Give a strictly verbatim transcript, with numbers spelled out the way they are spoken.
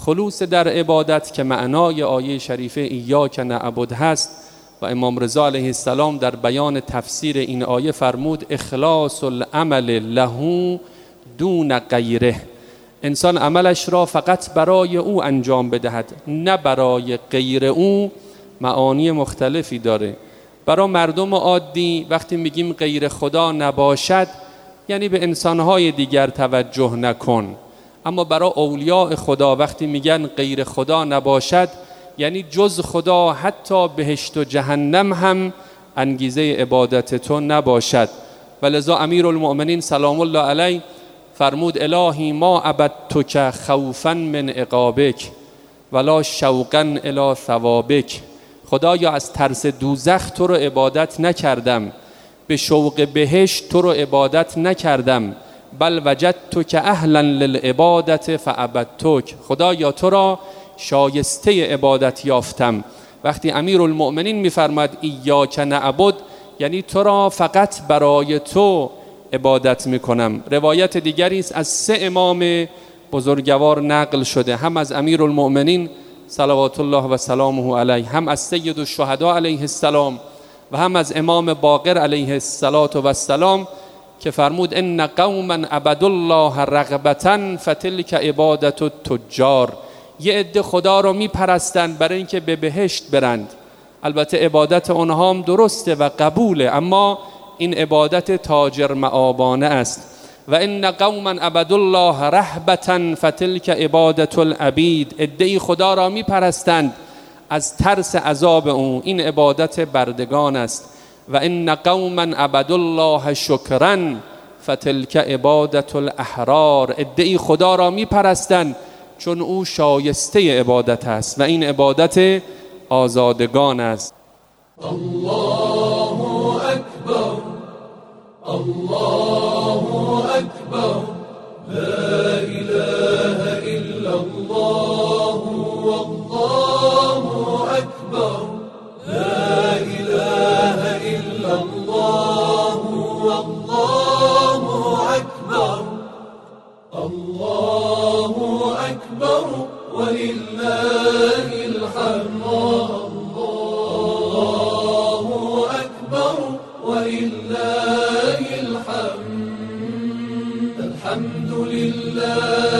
خلوص در عبادت که معنای آیه شریفه ایاک نعبد هست و امام رضا علیه السلام در بیان تفسیر این آیه فرمود اخلاص العمل له دون غیره، انسان عملش را فقط برای او انجام بدهد نه برای غیر او. معانی مختلفی داره. برای مردم عادی وقتی میگیم غیر خدا نباشد یعنی به انسانهای دیگر توجه نکن، اما برای اولیاء خدا وقتی میگن غیر خدا نباشد یعنی جز خدا حتی بهشت و جهنم هم انگیزه عبادت تو نباشد. ولذا امیرالمؤمنین سلام الله علیه فرمود الهی ما عبدتک خوفا من عقابک ولا شوقا الی ثوابک، خدایا از ترس دوزخ تو رو عبادت نکردم، به شوق بهشت تو رو عبادت نکردم، بل وجدتک اهلا للعبادت فعبدتک، خدایا تو را شایسته عبادت یافتم. وقتی امیرالمؤمنین میفرماد ایاک نعبد یعنی تو را فقط برای تو عبادت میکنم. روایت دیگری است از سه امام بزرگوار نقل شده، هم از امیرالمؤمنین صلوات الله و سلامه علیه، هم از سید الشهدا علیه السلام و هم از امام باقر علیه السلام که فرمود ان قوما عبدوا الله رغبة فتلک عبادت التجار، یه عده خدا رو میپرستند برای اینکه به بهشت برند. البته عبادت اونها هم درسته و قبوله، اما این عبادت تاجر مآبانه است. و ان قوما عبدوا الله رهبة فتلک عبادت العبید، عده خدا را میپرستند از ترس عذاب اون، این عبادت بردگان است. و ان قوما عبدوا الله شکرا فتلک عبادت الاحرار، عده خدا را میپرستند چون او شایسته عبادت است و این عبادت آزادگان است. الله اکبر الله اکبر لا اله الا الله والله اکبر لا اله الا الله والله اکبر الله اکبر ولله الحمد الله اکبر ولله الحمد الحمد لله